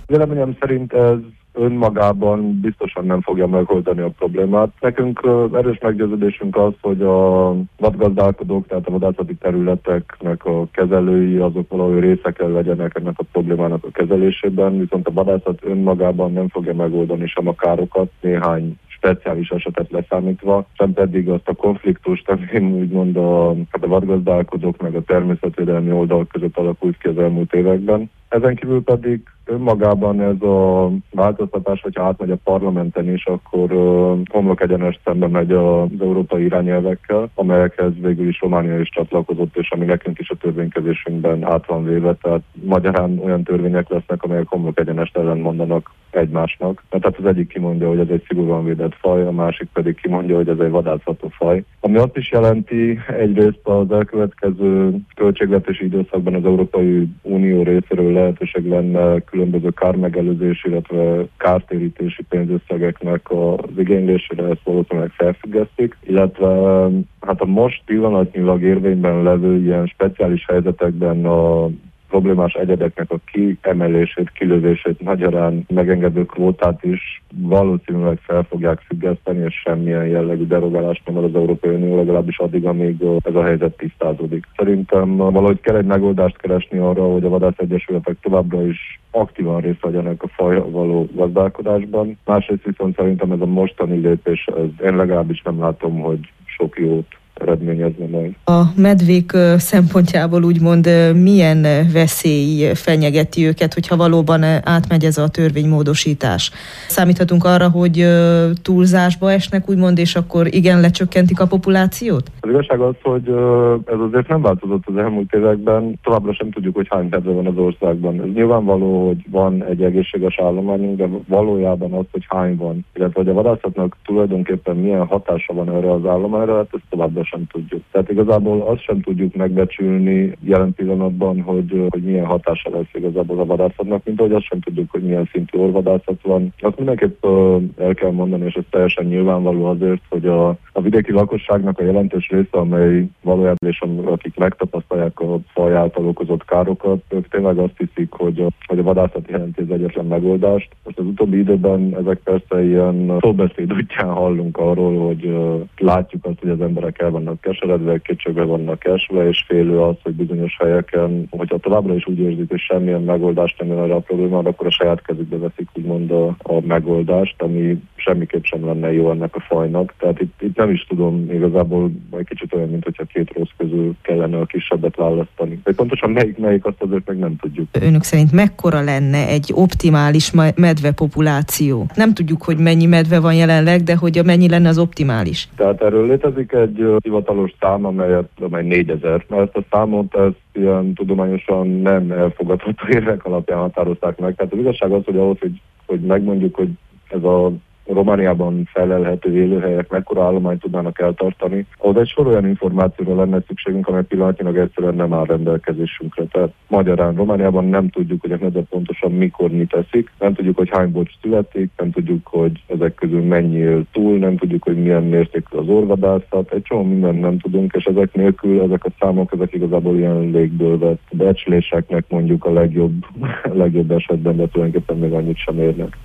Véleményem szerint ez önmagában biztosan nem fogja megoldani a problémát. Nekünk erős meggyőződésünk az, hogy a vadgazdálkodók, tehát a vadászati területeknek a kezelői, azok valahogy része kell legyenek ennek a problémának a kezelésében, viszont a vadászat önmagában nem fogja megoldani sem a károkat, néhány speciális esetet leszámítva, sem pedig azt a konfliktust, ami úgymond a vadgazdálkodók meg a természetvédelmi oldal között alakult ki az elmúlt években. Ezen kívül pedig önmagában ez a változtatás, hogyha átmegy a parlamenten is, akkor homlok egyenes szembe megy az európai irányelvekkel, amelyekhez végül is Románia is csatlakozott, és ami nekünk is a törvénykezésünkben át van véve, tehát magyarán olyan törvények lesznek, amelyek homlok egyenest ellentmondanak egymásnak. Tehát az egyik kimondja, hogy ez egy szigorúan védett faj, a másik pedig kimondja, hogy ez egy vadászható faj. Ami azt is jelenti, egyrészt az elkövetkező költségvetési időszakban az Európai Unió részéről lehetőség lenne különböző kármegelőzési, illetve kártérítési pénzösszegeknek az igénylésére, ezt valószínűleg felfüggesztik, illetve hát a most pillanatnyilag érvényben levő ilyen speciális helyzetekben a problémás egyedeknek a kiemelését, kilövését, magyarán megengedő kvótát is valószínűleg fel fogják függeszteni, és semmilyen jellegű derogálást nem ad az Európai Unió, legalábbis addig, amíg ez a helyzet tisztázódik. Szerintem valahogy kell egy megoldást keresni arra, hogy a vadászegyesületek továbbra is aktívan részt vegyenek a fajjal való gazdálkodásban. Másrészt viszont szerintem ez a mostani lépés, én legalábbis nem látom, hogy sok jót eredményezni majd. A medvék szempontjából úgymond milyen veszély fenyegeti őket, hogyha valóban átmegy ez a törvénymódosítás? Számíthatunk arra, hogy túlzásba esnek úgymond, és akkor igen, lecsökkentik a populációt? Az igazság az, hogy ez azért nem változott az elmúlt években. Továbbra sem tudjuk, hogy hány medve van az országban. Ez nyilvánvaló, hogy van egy egészséges állományunk, de valójában az, hogy hány van, illetve hogy a vadászatnak tulajdonképpen milyen hatása van erre az állományra, hát ezt továbbra sem tudjuk. Tehát igazából azt sem tudjuk megbecsülni jelen pillanatban, hogy milyen hatása lesz igazából a vadászatnak, mint ahogy azt sem tudjuk, hogy milyen szintű orvadászat van. Azt mindenképp el kell mondani, és ez teljesen nyilvánvaló azért, hogy a vidéki lakosságnak a jelentős része, amely valójában és akik megtapasztalják a faj által okozott károkat, ők tényleg azt hiszik, hogy a vadászat jelenti az egyetlen megoldást. Most az utóbbi időben ezek persze ilyen szóbeszéd útján hallunk arról, hogy látjuk azt, hogy az emberek el vannak keseredve, kétségbe vannak esve, és félő az, hogy bizonyos helyeken, hogyha továbbra is úgy érzik, hogy semmilyen megoldást nem jön arra a problémára, akkor a saját kezükbe veszik úgymond a megoldást, ami semmiképp sem lenne jó ennek a fajnak. Tehát itt nem is tudom, igazából egy kicsit olyan, mint hogyha két rossz közül kellene a kisebbet választani. De pontosan melyik azt azért meg nem tudjuk. Önök szerint mekkora lenne egy optimális medvepopuláció? Nem tudjuk, hogy mennyi medve van jelenleg, de hogy mennyi lenne az optimális? Tehát erről létezik egy hivatalos szám, amely 4000. Mert ezt a számot ilyen tudományosan nem elfogadható érvek alapján határozták meg. Tehát az igazság az, hogy ahhoz, hogy megmondjuk, hogy ez a Romániában felelhető élőhelyek mekkora állományt tudnának eltartani, ahhoz egy sor olyan információra lenne szükségünk, amely pillanatnyilag egyszerűen nem áll rendelkezésünkre. Tehát magyarán Romániában nem tudjuk, hogy a medve pontosan mikor mit teszik, nem tudjuk, hogy hány bocs születik, nem tudjuk, hogy ezek közül mennyi él túl, nem tudjuk, hogy milyen mértékű az orvadászat, egy csomó mindent nem tudunk, és ezek nélkül ezek a számok, ezek igazából ilyen légből vett becsléseknek mondjuk a legjobb esetben, de tulajdonképpen még annyit sem érnek.